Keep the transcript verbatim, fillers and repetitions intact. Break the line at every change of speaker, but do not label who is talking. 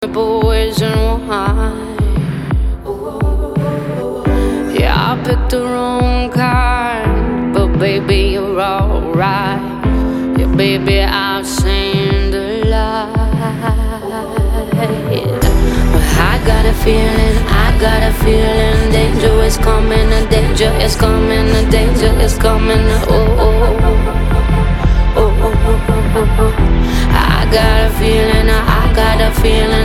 boys and wine. Yeah, I picked the wrong kind, but baby, you're alright. Yeah, baby, I've seen the light. Well, I got a feeling, I got a feeling. Danger is coming, the danger is coming, the danger is coming. Oh, oh, oh, oh, oh, oh, oh. I got a feeling, I got a feeling.